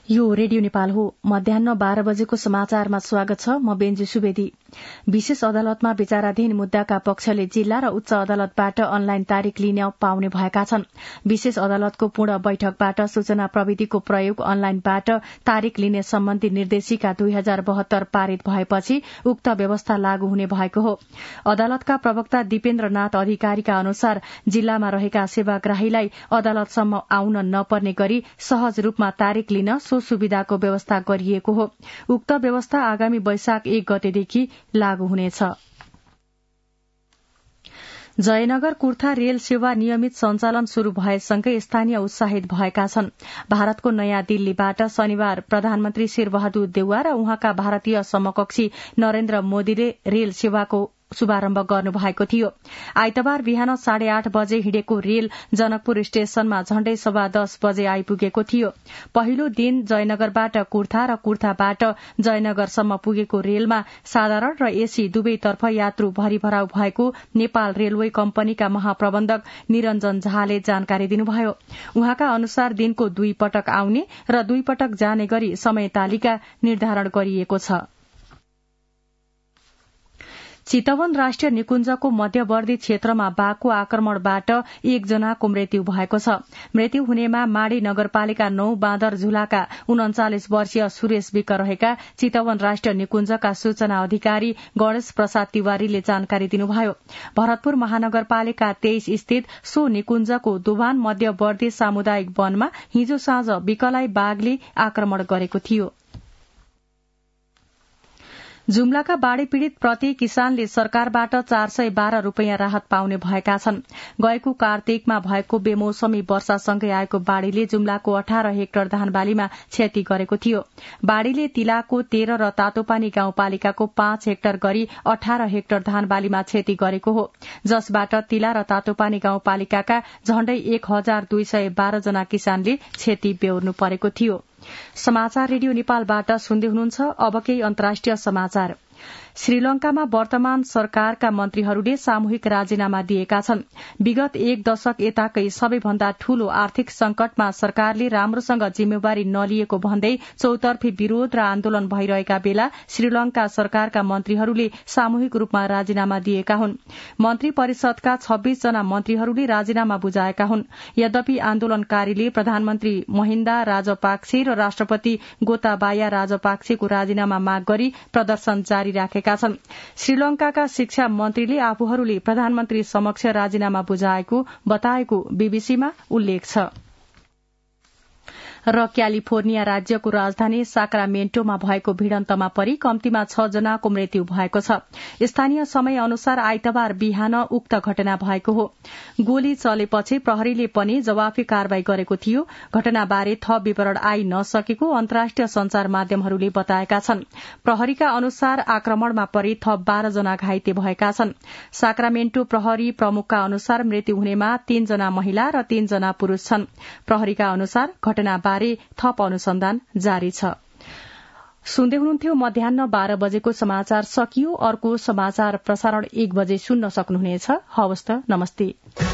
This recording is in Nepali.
यो रेडियो नेपाल हो। मध्याह्न 12 बजेको समाचारमा स्वागत छ। म बेन्जु सुवेदी। विशेष अदालतमा विचाराधीन मुद्दाका पक्षले जिल्ला र उच्च अदालतबाट अनलाइन तारिख लिन पाउने भएका छन्। विशेष अदालतको पूर्ण बैठकबाट सूचना प्रविधिको प्रयोग अनलाइनबाट तारिख लिने सम्बन्धी निर्देशिका 2072 पारित भएपछि उक्त व्यवस्था लागू हुने भएको हो। अदालतका प्रवक्ता दीपेन्द्रनाथ अधिकारीका अनुसार जिल्लामा रहेका सेवाग्राहीलाई अदालतसम्म आउन नपर्ने गरी सहज रूपमा तारिख लिन सो सुविधाको व्यवस्था गरिएको हो। उक्त व्यवस्था आगामी वैशाख 1 गतेदेखि लागू हुनेछ। जयनगर कुर्था रेल सेवा नियमित सञ्चालन शुरू भएसँगै स्थानीय उत्साहित भएका छन्। भारतको नयाँ दिल्लीबाट शनिबार प्रधानमन्त्री शेरबहादुर देउवा र उहाँका भारतीय समकक्षी नरेन्द्र मोदीले रेल सेवाको शुभारम्भ गर्नुभएको थियो। आइतबार बिहान 8:30 बजे हिँडेको रेल जनकपुर स्टेशनमा झण्डै 10:15 बजे आइपुगेको थियो। पहिलो दिन जयनगरबाट कुर्था र कुर्थाबाट जयनगरसम्म पुगेको रेलमा साधारण र एसी दुवैतर्फ यात्रु भरिभराउ भएको नेपाल रेलवे कम्पनीका महाप्रबन्धक निरञ्जन झाले जानकारी दिनुभयो। उहाँका अनुसार दिनको 2 पटक आउने र 2 पटक जाने गरी समय तालिका निर्धारण गरिएको छ। चितवन राष्ट्रिय निकुञ्जको मध्यवर्ती क्षेत्रमा बाघको आक्रमणबाट 1 जनाको मृत्यु भएको छ। मृत्यु हुनेमा माडी नगरपालिका 9 बाँदर झुलाका 39 वर्षीय सुरेश विक रहेका चितवन राष्ट्रिय निकुञ्जका सूचना अधिकारी गणेश प्रसाद तिवारीले जानकारी दिनुभयो। भरतपुर महानगरपालिका 23 स्थित सो निकुञ्जको दोभान मध्यवर्ती सामुदायिक वनमा हिजो साँझ विकलाई बाघले आक्रमण गरेको थियो। जुम्लाका बाढ़ी पीड़ित प्रति किसानले सरकारबाट 412 रूपियाँ राहत पाउने भएका छन्। गएको कार्तिकमा भएको बेमौसमी वर्षासँगै आएको बाढ़ीले जुम्लाको 18 हेक्टर धानबालीमा क्षति गरेको थियो। बाढ़ीले तिलाको 13 र तातोपानी गाउँपालिकाको 5 हेक्टर गरी 18 हेक्टर धानबालीमा क्षति गरेको हो, जसबाट तिला र तातोपानी गाउँपालिकाका झण्डै 1212 जना किसानले क्षति बेहोर्नु परेको थियो। समाचार रेडियो नेपालबाट सुन्दै हुनुहुन्छ। अब केही अन्तर्राष्ट्रिय समाचार। श्रीलंकामा वर्तमान सरकारका मन्त्रीहरूले सामूहिक राजीनामा दिएका छन्। विगत 1 दशक यताकै सबैभन्दा ठूलो आर्थिक संकटमा सरकारले राम्रोसँग जिम्मेवारी नलिएको भन्दै चौतर्फी विरोध र आन्दोलन भइरहेका बेला श्रीलंका सरकारका मन्त्रीहरूले सामूहिक रूपमा राजीनामा दिएका हुन्। मन्त्री परिषदका 26 जना मन्त्रीहरूले राजीनामा बुझाएका हुन्। यद्यपि आन्दोलनकारीले प्रधानमन्त्री महिन्दा राजपाक्से र राष्ट्रपति गोताबाया राजपाक्सेको राजीनामा माग गरी प्रदर्शन जारी राखेका छन्। श्रीलंकाका शिक्षा मन्त्रीले आफूहरूले प्रधानमन्त्री समक्ष राजीनामा बुझाएको बताएको बीबीसीमा उल्लेख छ। र क्यालिफोर्निया राज्यको राजधानी साक्रामेन्टोमा भएको भिडन्तमा परि कम्तीमा 6 जनाको मृत्यु भएको छ। स्थानीय समय अनुसार आइतबार बिहान उक्त घटना भएको हो। गोली चलेपछि प्रहरीले पनि जवाफी कारवाही गरेको थियो। घटनाबारे थप विवरण आइ नसकेको अन्तर्राष्ट्रिय संचार माध्यमहरूले बताएका छन्। प्रहरीका अनुसार आक्रमणमा परि थप 12 जना घाइते भएका छन्। साक्रामेन्टो प्रहरी प्रमुखका अनुसार मृत्यु हुनेमा 3 जना महिला र 3 जना पुरूष छन्। प्रहरीका अनुसार घटना बारे थप अनुसन्धान जारी छ। सुन्दै हुनुहुन्थ्यो। मध्याह्न 12 बजेको समाचार सकियो। अर्को समाचार प्रसारण 1 बजे सुन्न सक्नुहुनेछ। हवस् त, नमस्ते।